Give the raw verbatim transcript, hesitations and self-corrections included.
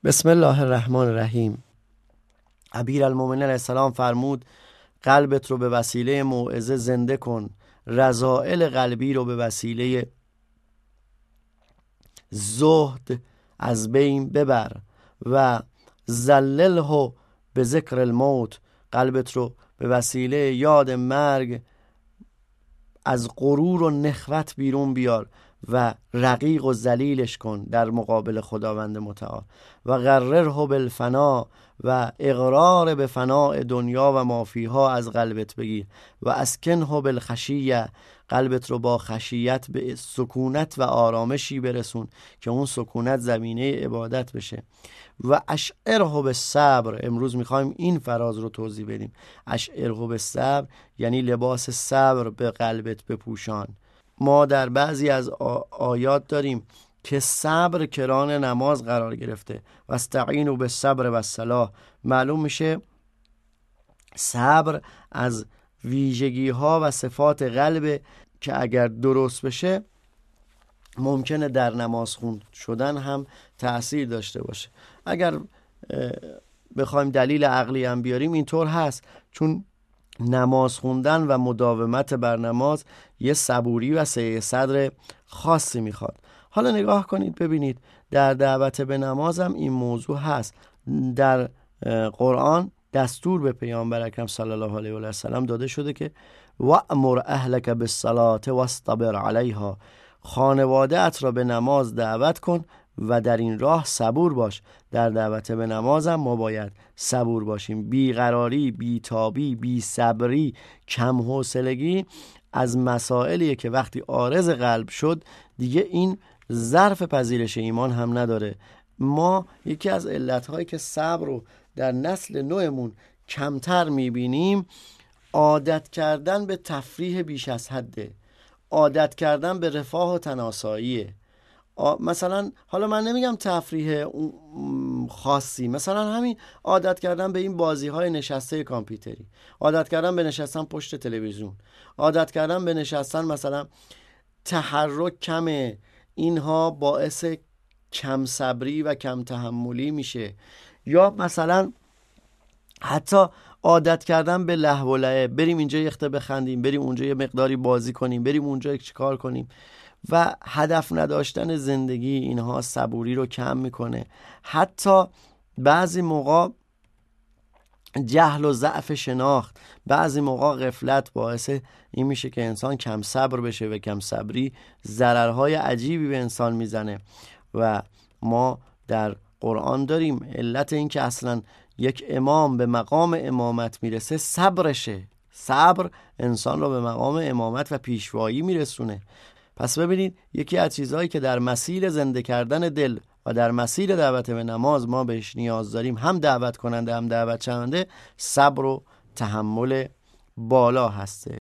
بسم الله الرحمن الرحیم. امیرالمومنین علیه السلام فرمود قلبت رو به وسیله موعظه زنده کن، رذائل قلبی رو به وسیله زهد از بین ببر و ذلله به ذکر الموت، قلبت رو به وسیله یاد مرگ از غرور و نخوت بیرون بیار و رقیق و ذلیلش کن در مقابل خداوند متعال. و غرره بالفنا، و اقرار به فناء دنیا و مافیها از قلبت بگیر. و اسکنه بالخشیه، قلبت رو با خشیت به سکونت و آرامشی برسون که اون سکونت زمینه عبادت بشه. و اشعره بالصبر، امروز میخوایم این فراز رو توضیح بدیم. اشعره بالصبر یعنی لباس صبر به قلبت بپوشان. ما در بعضی از آیات داریم که صبر کران نماز قرار گرفته. و استعینوا بالصبر والصلاة، معلوم میشه صبر از ویژگی ها و صفات قلب که اگر درست بشه ممکنه در نماز خوند شدن هم تأثیر داشته باشه. اگر بخوایم دلیل عقلی هم بیاریم اینطور هست، چون نماز خوندن و مداومت بر نماز یه صبوری و سعی صدر خاصی میخواد. حالا نگاه کنید ببینید در دعوت به نماز هم این موضوع هست. در قرآن دستور به پیامبر اکرم صلی الله علیه و سلم داده شده که وأمر اهلک بالصلاة واصطبر علیها، خانواده ات را به نماز دعوت کن و در این راه صبور باش. در دعوت به نماز هم ما باید صبور باشیم. بیقراری، بیتابی، بی صبری، کم حوصلگی از مسائلیه که وقتی عارض قلب شد دیگه این ظرف پذیرش ایمان هم نداره. ما یکی از علتهایی که صبر رو در نسل نوعمون کمتر میبینیم عادت کردن به تفریح بیش از حده، عادت کردن به رفاه و تناساییه. مثلا حالا من نمیگم تفریح خاصی، مثلا همین عادت کردن به این بازی های نشسته کامپیوتری، عادت کردن به نشستن پشت تلویزیون، عادت کردن به نشستن مثلا تحرک کمه، اینها باعث کم صبری و کم تحملی میشه. یا مثلا حتی عادت کردن به لهو و لعب، بریم اینجا یه خطه بخندیم، بریم اونجا یه مقداری بازی کنیم، بریم اونجا چیکار کنیم و هدف نداشتن زندگی، اینها صبوری رو کم میکنه. حتی بعضی موقع جهل و ضعف شناخت، بعضی موقع غفلت باعث این میشه که انسان کم صبر بشه و کم صبری ضررهای عجیبی به انسان میزنه. و ما در قرآن داریم علت این که اصلا یک امام به مقام امامت میرسه صبرشه. صبر انسان رو به مقام امامت و پیشوایی میرسونه. پس ببینید یکی از چیزهایی که در مسیر زنده کردن دل و در مسیر دعوت به نماز ما بهش نیاز داریم، هم دعوت کننده هم دعوت شونده، صبر و تحمل بالا هسته.